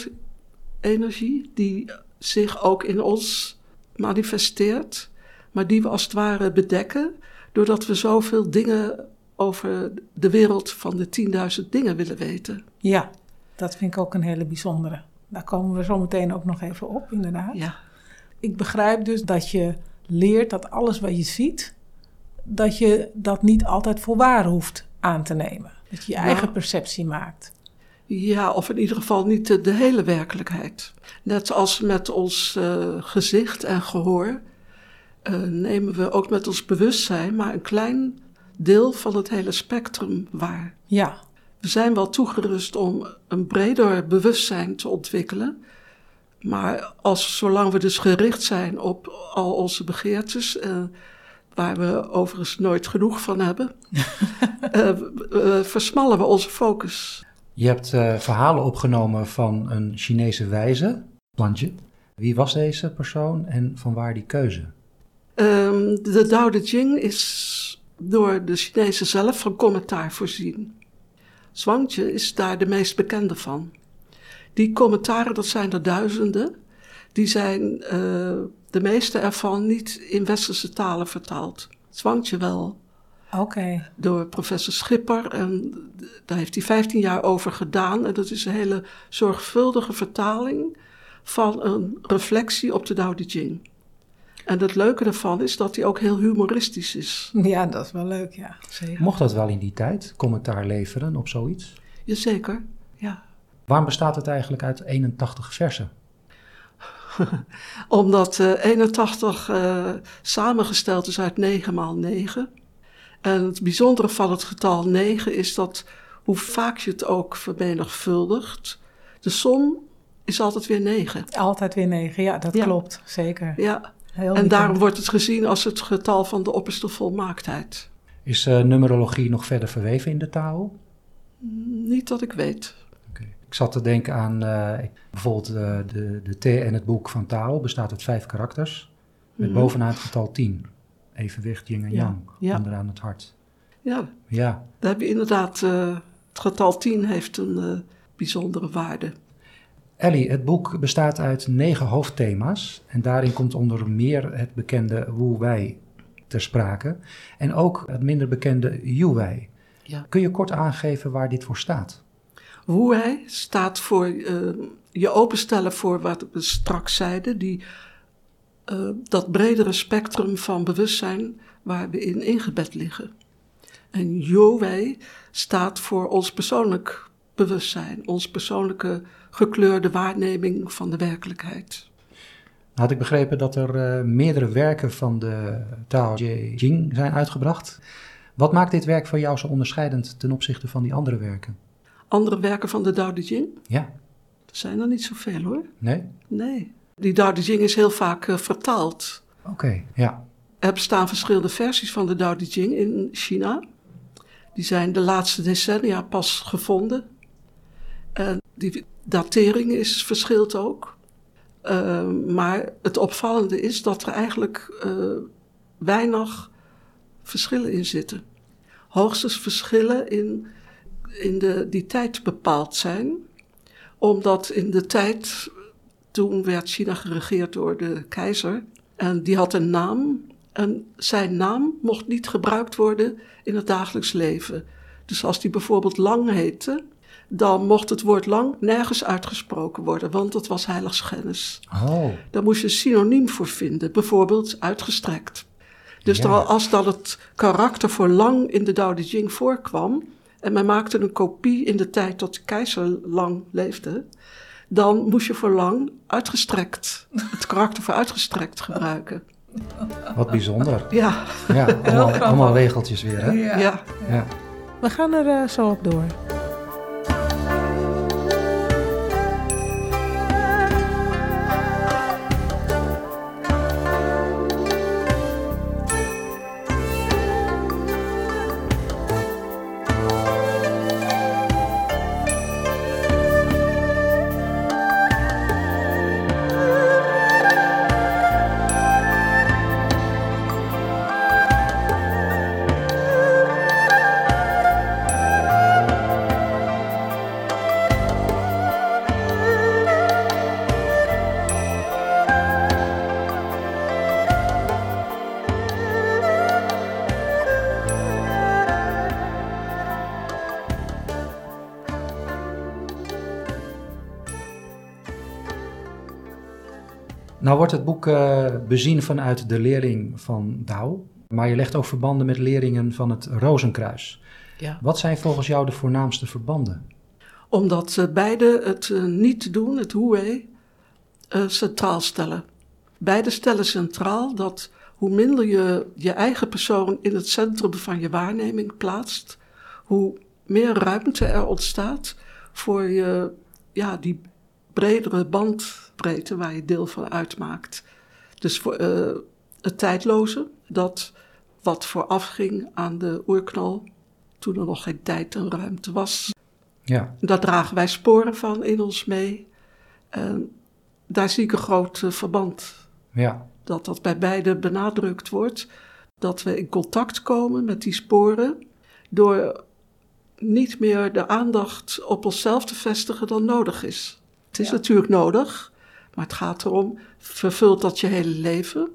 oerenergie, die zich ook in ons manifesteert, maar die we als het ware bedekken, doordat we zoveel dingen over de wereld van de tienduizend dingen willen weten. Ja, dat vind ik ook een hele bijzondere. Daar komen we zo meteen ook nog even op, inderdaad. Ja. Ik begrijp dus dat je leert dat alles wat je ziet, dat je dat niet altijd voor waar hoeft aan te nemen. Dat je je nou, eigen perceptie maakt. Ja, of in ieder geval niet de, de hele werkelijkheid. Net als met ons uh, gezicht en gehoor uh, nemen we ook met ons bewustzijn maar een klein deel van het hele spectrum waar. Ja. We zijn wel toegerust om een breder bewustzijn te ontwikkelen. Maar als, zolang we dus gericht zijn op al onze begeertes, uh, waar we overigens nooit genoeg van hebben, uh, uh, versmallen we onze focus. Je hebt uh, verhalen opgenomen van een Chinese wijze, Zhuangzi. Wie was deze persoon en vanwaar die keuze? Um, de Tao Te Ching is door de Chinezen zelf van commentaar voorzien. Zhuangzi is daar de meest bekende van. Die commentaren, dat zijn er duizenden, die zijn uh, de meeste ervan niet in westerse talen vertaald. Zhuangzi wel. Oké. Okay. Door professor Schipper. En daar heeft hij vijftien jaar over gedaan. En dat is een hele zorgvuldige vertaling van een reflectie op de Tao Te Ching. En het leuke daarvan is dat hij ook heel humoristisch is. Ja, dat is wel leuk, ja. Zeker. Mocht dat wel in die tijd, commentaar leveren op zoiets? Jazeker, ja. Waarom bestaat het eigenlijk uit eenentachtig versen? Omdat uh, eenentachtig uh, samengesteld is uit negen maal negen. En het bijzondere van het getal negen is dat, hoe vaak je het ook vermenigvuldigt, de som is altijd weer negen. Altijd weer negen, ja, dat Ja. klopt, zeker. Ja. Heel En daarom bekend. wordt het gezien als het getal van de opperste volmaaktheid. Is uh, numerologie nog verder verweven in de Tao? Niet dat ik weet. Okay. Ik zat te denken aan uh, bijvoorbeeld uh, de, de T en het boek van Tao bestaat uit vijf karakters. Met Mhm. bovenaan het getal tien. Evenwicht, yin en Ja. yang, Ja. onderaan het hart. Ja, Ja, daar heb je inderdaad, uh, het getal tien heeft een uh, bijzondere waarde. Ellie, het boek bestaat uit negen hoofdthema's. En daarin komt onder meer het bekende Wu Wei ter sprake. En ook het minder bekende Yu Wei. Ja. Kun je kort aangeven waar dit voor staat? Wu Wei staat voor uh, je openstellen voor wat we straks zeiden, die, uh, dat bredere spectrum van bewustzijn waar we in ingebed liggen. En Yu Wei staat voor ons persoonlijk bewustzijn, ons persoonlijke gekleurde waarneming van de werkelijkheid. Had ik begrepen dat er uh, meerdere werken van de Tao Te Ching zijn uitgebracht. Wat maakt dit werk voor jou zo onderscheidend ten opzichte van die andere werken? Andere werken van de Tao Te Ching? Ja. Er zijn er niet zoveel hoor. Nee? Nee. Die Tao Te Ching is heel vaak uh, vertaald. Oké, okay, ja. Er bestaan verschillende versies van de Tao Te Ching in China. Die zijn de laatste decennia pas gevonden. En die datering is verschilt ook. Uh, maar het opvallende is dat er eigenlijk uh, weinig verschillen in zitten. Hoogstens verschillen in, in de, die tijd bepaald zijn. Omdat in de tijd, toen werd China geregeerd door de keizer. En die had een naam. En zijn naam mocht niet gebruikt worden in het dagelijks leven. Dus als die bijvoorbeeld Lang heette, dan mocht het woord lang nergens uitgesproken worden, want dat was heiligschennis. Oh. Daar moest je een synoniem voor vinden, bijvoorbeeld uitgestrekt. Dus Ja. dan, als dan het karakter voor lang in de Tao Te Ching voorkwam, en men maakte een kopie in de tijd dat de keizer Lang leefde, dan moest je voor lang uitgestrekt, het karakter voor uitgestrekt gebruiken. Wat bijzonder. Ja, Ja, allemaal, allemaal regeltjes weer, hè? ja. ja. Ja. We gaan er uh, zo op door. Nou wordt het boek uh, bezien vanuit de leerling van Tao, maar je legt ook verbanden met leerlingen van het Rozenkruis. Ja. Wat zijn volgens jou de voornaamste verbanden? Omdat uh, beide het uh, niet doen, het Wu Wei, uh, centraal stellen. Beide stellen centraal dat hoe minder je je eigen persoon in het centrum van je waarneming plaatst, hoe meer ruimte er ontstaat voor je, ja, die bredere bandbreedte waar je deel van uitmaakt. Dus voor uh, het tijdloze, dat wat voorafging aan de oerknal, toen er nog geen tijd en ruimte was. Ja. Daar dragen wij sporen van in ons mee. En daar zie ik een groot uh, verband. Ja. Dat dat bij beide benadrukt wordt. Dat we in contact komen met die sporen door niet meer de aandacht op onszelf te vestigen dan nodig is. Het is Ja. natuurlijk nodig, maar het gaat erom, vervult dat je hele leven?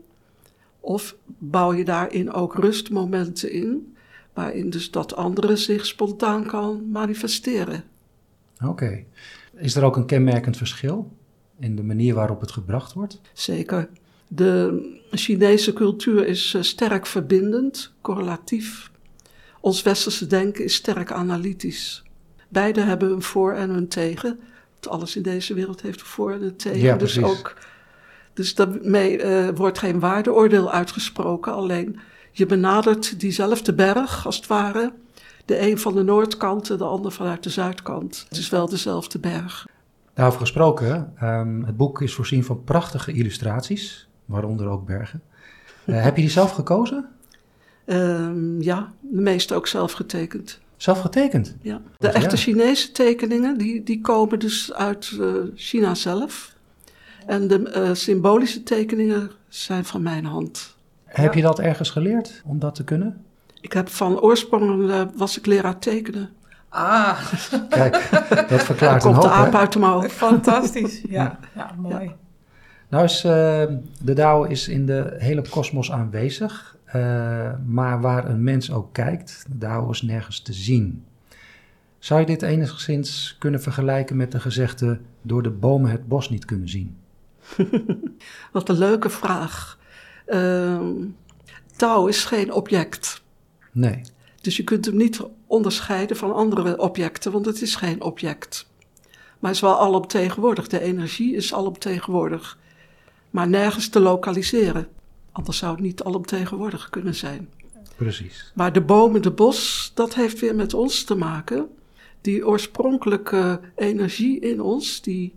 Of bouw je daarin ook rustmomenten in, waarin dus dat andere zich spontaan kan manifesteren? Oké. Okay. Is er ook een kenmerkend verschil in de manier waarop het gebracht wordt? Zeker. De Chinese cultuur is uh, sterk verbindend, correlatief. Ons westerse denken is sterk analytisch. Beide hebben hun voor en hun tegen. Alles in deze wereld heeft een voor en een tegen. Ja, dus precies. ook, dus daarmee uh, wordt geen waardeoordeel uitgesproken. Alleen je benadert diezelfde berg, als het ware. De een van de noordkant en de ander vanuit de zuidkant. Het is wel dezelfde berg. Daarover gesproken, um, het boek is voorzien van prachtige illustraties, waaronder ook bergen. Uh, heb je die zelf gekozen? Um, ja, de meeste ook zelf getekend. Zelf getekend? Ja. De Wat, echte ja. Chinese tekeningen, die, die komen dus uit uh, China zelf. En de uh, symbolische tekeningen zijn van mijn hand. Heb je dat ergens geleerd, om dat te kunnen? Ik heb van oorsprong, uh, was ik leraar tekenen. Ah, Kijk, dat verklaart Dan een komt hoop, de aap hè? uit de mouw. fantastisch. Ja, ja mooi. Ja. Nou is, uh, de Dao is in de hele kosmos aanwezig, uh, maar waar een mens ook kijkt, de Dao is nergens te zien. Zou je dit enigszins kunnen vergelijken met de gezegde, door de bomen het bos niet kunnen zien? Wat een leuke vraag. Uh, Tao is geen object. Nee. Dus je kunt hem niet onderscheiden van andere objecten, want het is geen object. Maar het is wel alomtegenwoordig. De energie is alomtegenwoordig. Maar nergens te lokaliseren. Anders zou het niet alomtegenwoordig kunnen zijn. Precies. Maar de bomen, de bos, dat heeft weer met ons te maken. Die oorspronkelijke energie in ons, die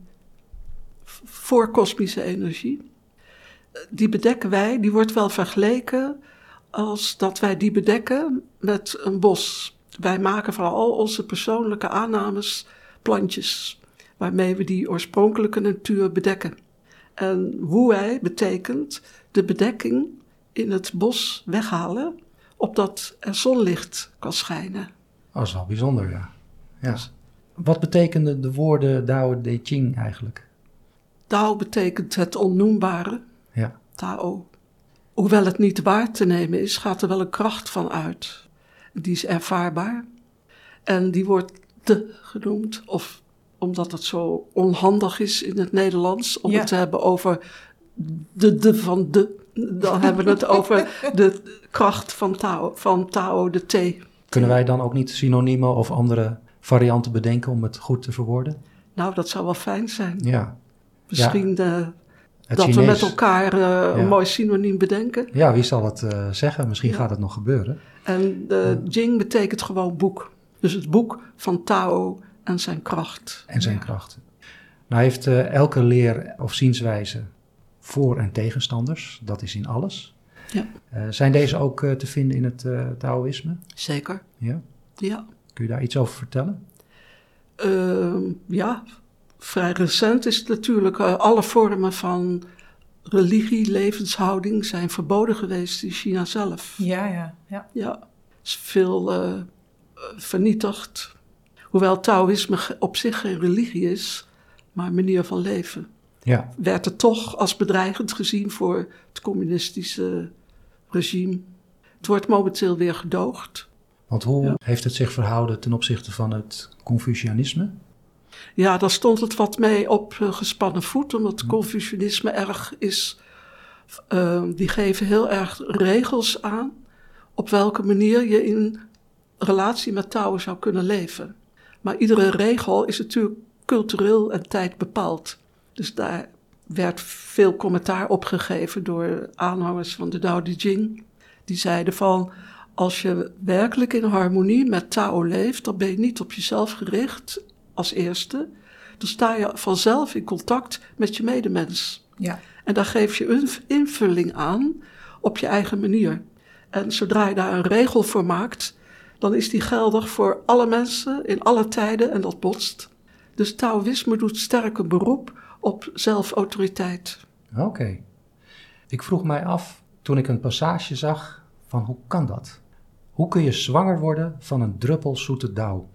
voorkosmische energie, die bedekken wij, die wordt wel vergeleken als dat wij die bedekken met een bos. Wij maken van al onze persoonlijke aannames plantjes, waarmee we die oorspronkelijke natuur bedekken. En woei betekent de bedekking in het bos weghalen, opdat er zonlicht kan schijnen. Dat is wel bijzonder, ja. ja. Wat betekenen de woorden Dao De Ching eigenlijk? Dao betekent het onnoembare, Ja. Tao. Hoewel het niet waar te nemen is, gaat er wel een kracht van uit. Die is ervaarbaar. En die wordt de genoemd, of omdat het zo onhandig is in het Nederlands, om Ja. het te hebben over de de van de. Dan hebben we het over de kracht van Tao, van Tao de T. Kunnen wij dan ook niet synoniemen of andere varianten bedenken om het goed te verwoorden? Nou, dat zou wel fijn zijn. Ja. Misschien uh, Het dat Chinees, we met elkaar uh, Ja. een mooi synoniem bedenken. Ja, wie zal het uh, zeggen? Misschien Ja. gaat het nog gebeuren. En de Jing betekent gewoon boek. Dus het boek van Tao en zijn kracht. En zijn Ja. krachten. Nou heeft uh, elke leer of zienswijze voor- en tegenstanders. Dat is in alles. Ja. Uh, zijn deze ook uh, te vinden in het uh, Taoïsme? Zeker, Ja. ja. Kun je daar iets over vertellen? Uh, ja, vrij recent is het natuurlijk... Uh, alle vormen van religie, levenshouding zijn verboden geweest in China zelf. Ja, ja, ja. Ja, is veel uh, vernietigd. Hoewel Taoïsme op zich geen religie is, maar een manier van leven. Ja. Werd het toch als bedreigend gezien voor het communistische regime. Het wordt momenteel weer gedoogd. Want hoe Ja. heeft het zich verhouden ten opzichte van het Confucianisme? Ja, daar stond het wat mee op uh, gespannen voet, omdat Confucianisme erg is... Uh, die geven heel erg regels aan op welke manier je in relatie met Tao zou kunnen leven. Maar iedere regel is natuurlijk cultureel en tijd bepaald. Dus daar werd veel commentaar op gegeven door aanhangers van de Dao De Jing. Die zeiden van, als je werkelijk in harmonie met Tao leeft, dan ben je niet op jezelf gericht als eerste. Dan sta je vanzelf in contact met je medemens. Ja. En daar geef je een invulling aan op je eigen manier. En zodra je daar een regel voor maakt, dan is die geldig voor alle mensen in alle tijden en dat botst. Dus Taoïsme doet sterk een beroep op zelfautoriteit. Oké. Okay. Ik vroeg mij af, toen ik een passage zag, van hoe kan dat? Hoe kun je zwanger worden van een druppel zoete dauw?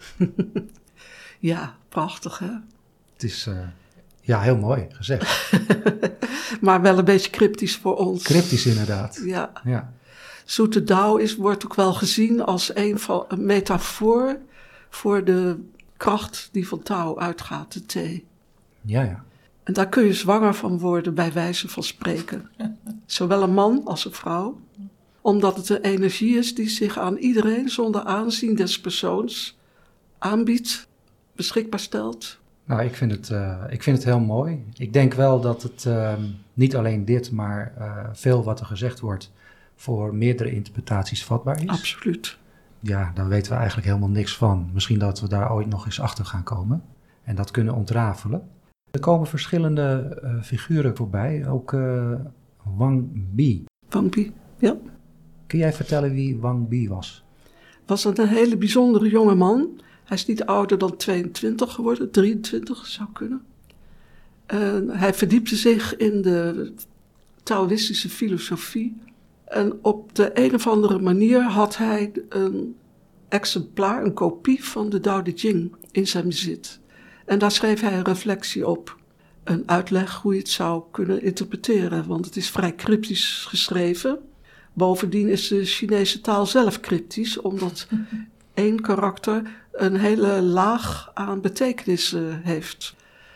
Ja, prachtig hè? Het is, uh, ja, heel mooi gezegd. Maar wel een beetje cryptisch voor ons. Cryptisch inderdaad. Ja. ja. Zoete dauw is, wordt ook wel gezien als een, van, een metafoor voor de kracht die van Tao uitgaat, de thee. Ja, ja. En daar kun je zwanger van worden, bij wijze van spreken. Zowel een man als een vrouw. Omdat het een energie is die zich aan iedereen, zonder aanzien des persoons, aanbiedt, beschikbaar stelt. Nou, ik vind het, uh, ik vind het heel mooi. Ik denk wel dat het uh, niet alleen dit, maar uh, veel wat er gezegd wordt voor meerdere interpretaties vatbaar is. Absoluut. Ja, daar weten we eigenlijk helemaal niks van. Misschien dat we daar ooit nog eens achter gaan komen en dat kunnen ontrafelen. Er komen verschillende uh, figuren voorbij, ook uh, Wang Bi. Wang Bi, ja. Kun jij vertellen wie Wang Bi was? Was een hele bijzondere jonge man. Hij is niet ouder dan tweeëntwintig geworden, drieëntwintig zou kunnen. Uh, hij verdiepte zich in de Taoïstische filosofie. En op de een of andere manier had hij een exemplaar, een kopie van de Tao Te Ching in zijn bezit. En daar schreef hij een reflectie op. Een uitleg hoe je het zou kunnen interpreteren, want het is vrij cryptisch geschreven. Bovendien is de Chinese taal zelf cryptisch, omdat één karakter een hele laag aan betekenissen heeft.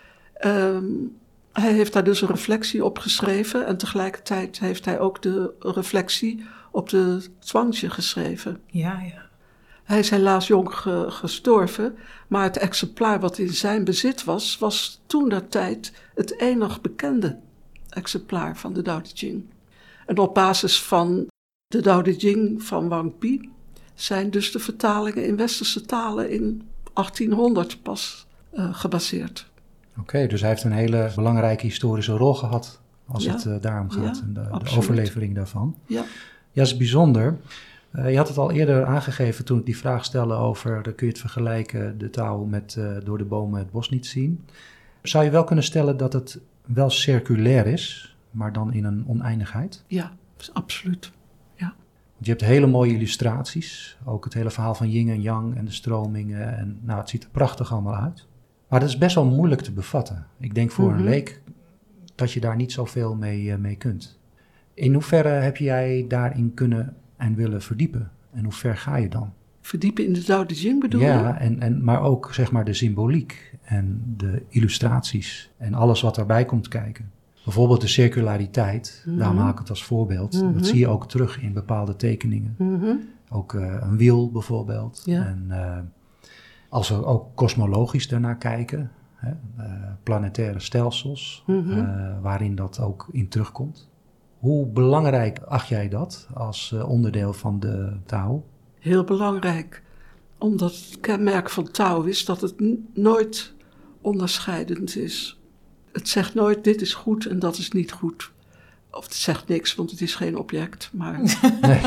Um, hij heeft daar dus een reflectie op geschreven en tegelijkertijd heeft hij ook de reflectie op de Zhuangzi geschreven. Ja, ja. Hij is helaas jong ge- gestorven, maar het exemplaar wat in zijn bezit was, was toentertijd het enig bekende exemplaar van de Tao Te Ching. En op basis van de Tao Te Ching van Wang Bi zijn dus de vertalingen in westerse talen in achttienhonderd pas uh, gebaseerd. Oké, okay, dus hij heeft een hele belangrijke historische rol gehad als ja, het uh, daarom gaat, ja, en de, de overlevering daarvan. Ja, ja, dat is bijzonder. Uh, je had het al eerder aangegeven toen ik die vraag stelde over, uh, kun je het vergelijken, de Tao met uh, door de bomen het bos niet zien. Zou je wel kunnen stellen dat het wel circulair is, maar dan in een oneindigheid? Ja, absoluut. Ja. Want je hebt hele mooie illustraties, ook het hele verhaal van yin en yang en de stromingen. En, nou, het ziet er prachtig allemaal uit. Maar dat is best wel moeilijk te bevatten. Ik denk voor mm-hmm. een leek dat je daar niet zoveel mee, uh, mee kunt. In hoeverre heb jij daarin kunnen en willen verdiepen? En hoe ver ga je dan? Verdiepen in de Tao Te Ching bedoel je? Ja, en, en, maar ook zeg maar de symboliek en de illustraties en alles wat daarbij komt kijken. Bijvoorbeeld de circulariteit, mm-hmm. daar maak ik het als voorbeeld. Mm-hmm. Dat zie je ook terug in bepaalde tekeningen. Mm-hmm. Ook uh, een wiel bijvoorbeeld. Ja. En uh, als we ook kosmologisch daarnaar kijken, hè, uh, planetaire stelsels, mm-hmm. uh, waarin dat ook in terugkomt. Hoe belangrijk acht jij dat als uh, onderdeel van de Tao? Heel belangrijk, omdat het kenmerk van Tao is dat het n- nooit onderscheidend is. Het zegt nooit dit is goed en dat is niet goed. Of het zegt niks, want het is geen object. Maar, nee.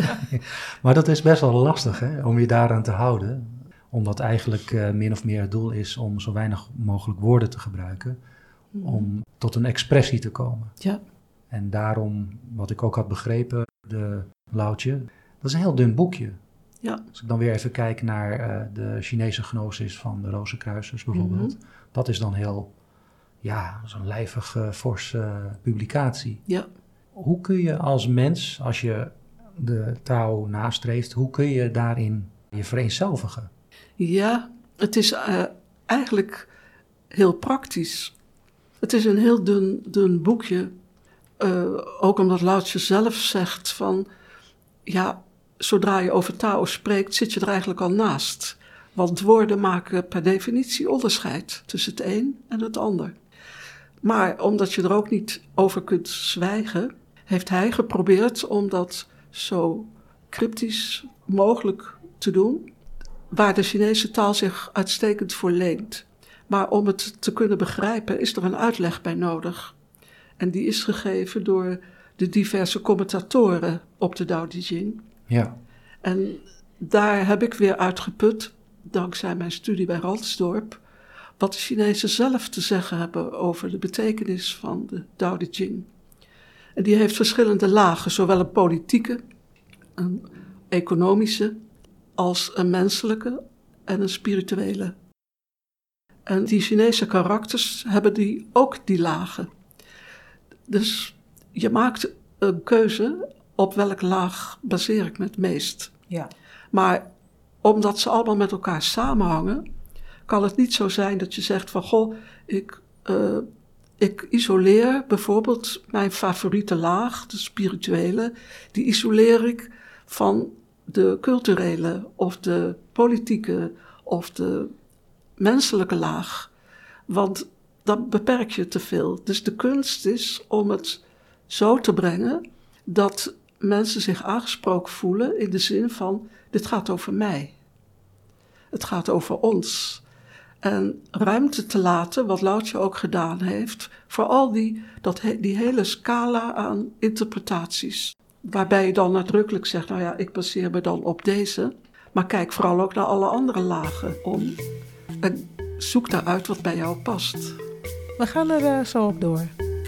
maar dat is best wel lastig, hè, om je daaraan te houden. Omdat eigenlijk uh, min of meer het doel is om zo weinig mogelijk woorden te gebruiken. Mm. Om tot een expressie te komen. Ja. En daarom, wat ik ook had begrepen, de Laotje, dat is een heel dun boekje. Ja. Als ik dan weer even kijk naar uh, de Chinese gnosis van de Rozenkruisers bijvoorbeeld. Mm-hmm. Dat is dan heel, ja, zo'n lijvig, uh, forse uh, publicatie. Ja. Hoe kun je als mens, als je de Tao nastreeft, hoe kun je daarin je vereenzelvigen? Ja, het is uh, eigenlijk heel praktisch. Het is een heel dun, dun boekje. Uh, ook omdat Laotje zelf zegt van, ja, zodra je over Tao spreekt, zit je er eigenlijk al naast. Want woorden maken per definitie onderscheid tussen het een en het ander. Maar omdat je er ook niet over kunt zwijgen, heeft hij geprobeerd om dat zo cryptisch mogelijk te doen, waar de Chinese taal zich uitstekend voor leent. Maar om het te kunnen begrijpen is er een uitleg bij nodig. En die is gegeven door de diverse commentatoren op de Tao Te Ching. Ja. En daar heb ik weer uitgeput, dankzij mijn studie bij Ransdorp, wat de Chinezen zelf te zeggen hebben over de betekenis van de Tao Te Ching. En die heeft verschillende lagen, zowel een politieke, een economische, als een menselijke en een spirituele. En die Chinese karakters hebben die ook die lagen. Dus je maakt een keuze op welke laag baseer ik me het meest. Ja. Maar omdat ze allemaal met elkaar samenhangen, kan het niet zo zijn dat je zegt van, goh, ik, uh, ik isoleer bijvoorbeeld mijn favoriete laag, de spirituele, die isoleer ik van de culturele of de politieke of de menselijke laag. Want dan beperk je te veel. Dus de kunst is om het zo te brengen dat mensen zich aangesproken voelen in de zin van, dit gaat over mij. Het gaat over ons. En ruimte te laten, wat Lao-Tzu ook gedaan heeft, voor al die, dat, die hele scala aan interpretaties. Waarbij je dan nadrukkelijk zegt, nou ja, ik baseer me dan op deze. Maar kijk vooral ook naar alle andere lagen om. En zoek daaruit wat bij jou past. We gaan er uh, zo op door.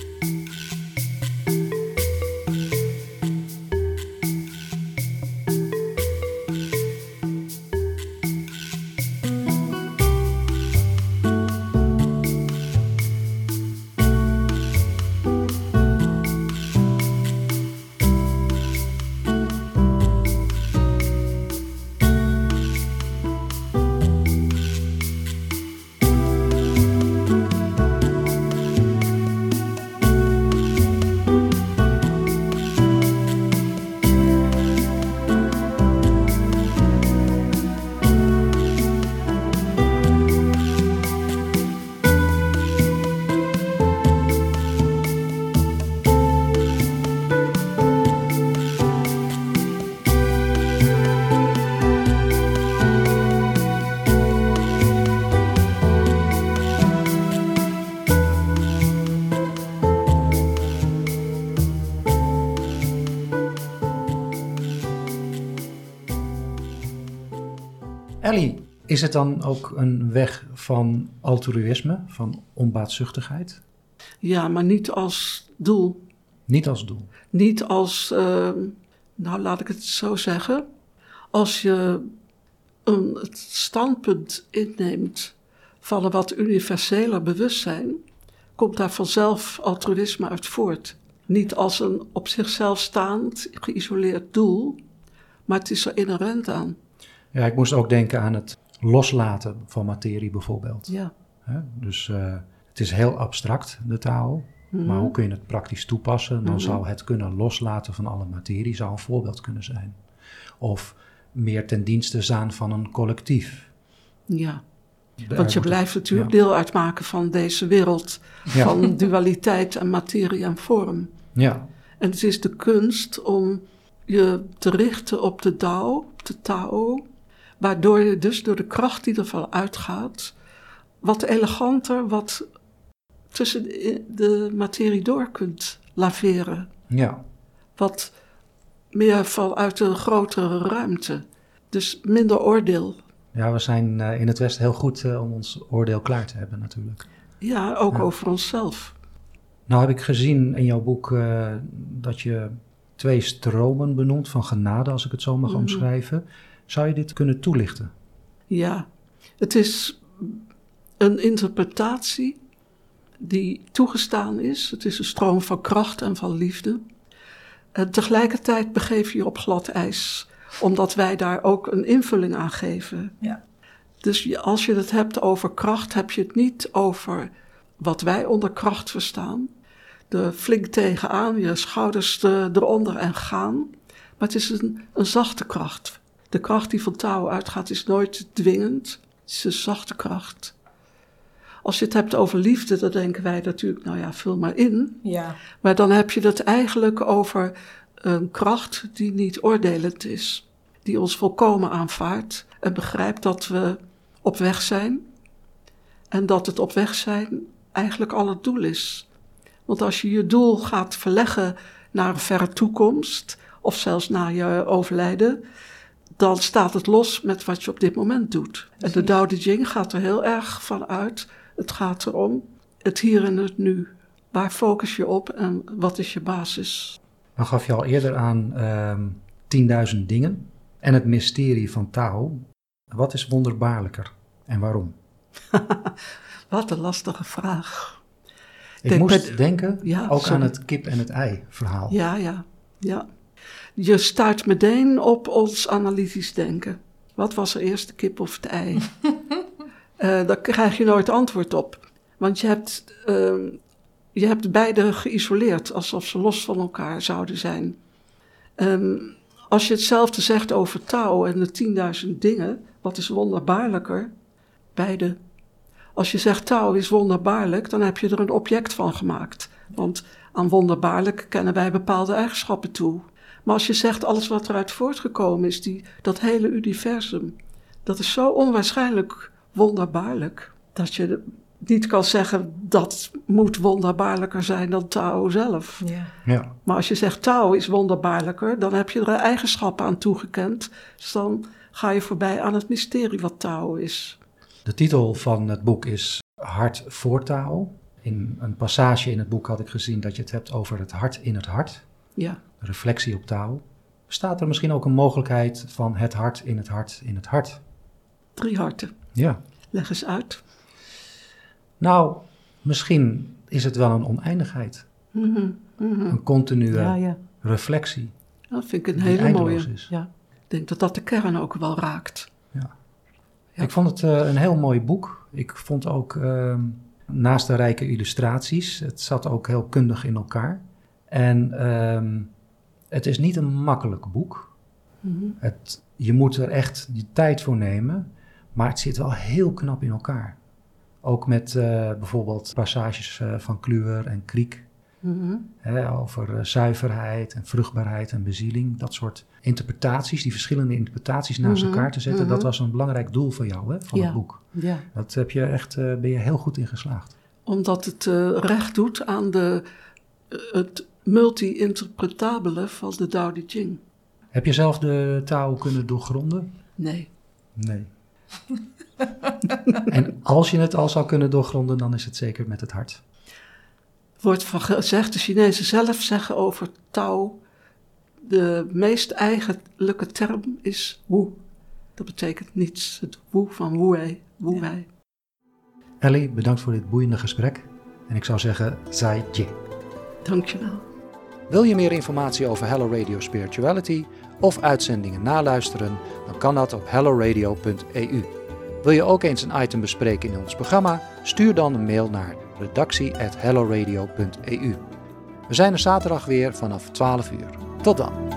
Ellie, is het dan ook een weg van altruïsme, van onbaatzuchtigheid? Ja, maar niet als doel. Niet als doel? Niet als, uh, nou laat ik het zo zeggen, als je een, het standpunt inneemt van een wat universeler bewustzijn, komt daar vanzelf altruïsme uit voort. Niet als een op zichzelf staand, geïsoleerd doel, maar het is er inherent aan. Ja, ik moest ook denken aan het loslaten van materie bijvoorbeeld. Ja. He, dus uh, het is heel abstract, de Tao. Mm-hmm. Maar hoe kun je het praktisch toepassen? Dan mm-hmm. zou het kunnen loslaten van alle materie zou een voorbeeld kunnen zijn. Of meer ten dienste staan van een collectief. Ja, Daar want je blijft het, natuurlijk ja. deel uitmaken van deze wereld. Ja. Van dualiteit en materie en vorm. Ja. En het is de kunst om je te richten op de Tao, op de Tao, waardoor je dus door de kracht die ervan uitgaat, wat eleganter, wat tussen de, de materie door kunt laveren. Ja. Wat meer vanuit een grotere ruimte. Dus minder oordeel. Ja, we zijn uh, in het Westen heel goed uh, om ons oordeel klaar te hebben natuurlijk. Ja, ook ja. over onszelf. Nou heb ik gezien in jouw boek uh, dat je twee stromen benoemt van genade, als ik het zo mag mm-hmm. omschrijven. Zou je dit kunnen toelichten? Ja, het is een interpretatie die toegestaan is. Het is een stroom van kracht en van liefde. En tegelijkertijd begeef je je op glad ijs, omdat wij daar ook een invulling aan geven. Ja. Dus als je het hebt over kracht, heb je het niet over wat wij onder kracht verstaan. De flink tegenaan, je schouders de, eronder en gaan. Maar het is een, een zachte kracht. De kracht die van Tao uitgaat is nooit dwingend. Het is een zachte kracht. Als je het hebt over liefde, dan denken wij natuurlijk, nou ja, vul maar in. Ja. Maar dan heb je het eigenlijk over een kracht die niet oordelend is. Die ons volkomen aanvaardt en begrijpt dat we op weg zijn. En dat het op weg zijn eigenlijk al het doel is. Want als je je doel gaat verleggen naar een verre toekomst, of zelfs na je overlijden, dan staat het los met wat je op dit moment doet. En de Tao Te Ching gaat er heel erg van uit. Het gaat erom het hier en het nu. Waar focus je op en wat is je basis? Dan gaf je al eerder aan uh, tienduizend dingen en het mysterie van Tao. Wat is wonderbaarlijker en waarom? Wat een lastige vraag. Ik Denk moest bij, denken ja, ook sorry. aan het kip en het ei verhaal. Ja, ja, ja. Je stuit meteen op ons analytisch denken. Wat was er eerst, de kip of het ei? uh, daar krijg je nooit antwoord op. Want je hebt, uh, je hebt beide geïsoleerd, alsof ze los van elkaar zouden zijn. Um, als je hetzelfde zegt over Tao en de tienduizend dingen, wat is wonderbaarlijker? Beide. Als je zegt Tao is wonderbaarlijk, dan heb je er een object van gemaakt. Want aan wonderbaarlijk kennen wij bepaalde eigenschappen toe. Maar als je zegt alles wat eruit voortgekomen is, die, dat hele universum, dat is zo onwaarschijnlijk wonderbaarlijk. dat je niet kan zeggen dat moet wonderbaarlijker zijn dan Tao zelf. Ja. Ja. Maar als je zegt Tao is wonderbaarlijker, dan heb je er eigenschappen aan toegekend. Dus dan ga je voorbij aan het mysterie wat Tao is. De titel van het boek is Hart voor Tao. In een passage in het boek had ik gezien dat je het hebt over het hart in het hart. Ja. Reflectie op Tao. Bestaat er misschien ook een mogelijkheid van het hart in het hart in het hart? Drie harten. Ja. Leg eens uit. Nou, misschien is het wel een oneindigheid. Mm-hmm. Mm-hmm. Een continue Ja, ja. reflectie Dat vind ik een die hele eindeloos mooie. is. ja. Ik denk dat dat de kern ook wel raakt. Ja. Ja. Ik vond het uh, een heel mooi boek. Ik vond ook uh, naast de rijke illustraties, het zat ook heel kundig in elkaar. En uh, het is niet een makkelijk boek. Mm-hmm. Het, je moet er echt die tijd voor nemen, maar het zit wel heel knap in elkaar. Ook met uh, bijvoorbeeld passages uh, van Kluwer en Kriek. Mm-hmm. Hè, over uh, zuiverheid en vruchtbaarheid en bezieling. Dat soort interpretaties, die verschillende interpretaties naast Mm-hmm. elkaar te zetten. Mm-hmm. Dat was een belangrijk doel van jou, hè, van Ja. het boek. ja. Dat heb je echt, uh, ben je heel goed in geslaagd. Omdat het uh, recht doet aan de, uh, het multi-interpretabele van de Tao Te Ching. Heb je zelf de Tao kunnen doorgronden? Nee. Nee. En als je het al zou kunnen doorgronden, dan is het zeker met het hart. Wordt van gezegd, de Chinezen zelf zeggen over Tao, de meest eigenlijke term is Wu. Dat betekent niets, het Wu van Wu-wei, Wu-wei. Ellie, bedankt voor dit boeiende gesprek. En ik zou zeggen, Zai Ji. Dankjewel. Wil je meer informatie over Hello Radio Spirituality of uitzendingen naluisteren, dan kan dat op hello radio punt e u. Wil je ook eens een item bespreken in ons programma? Stuur dan een mail naar redactie at hello radio punt e u. We zijn er zaterdag weer vanaf twaalf uur. Tot dan!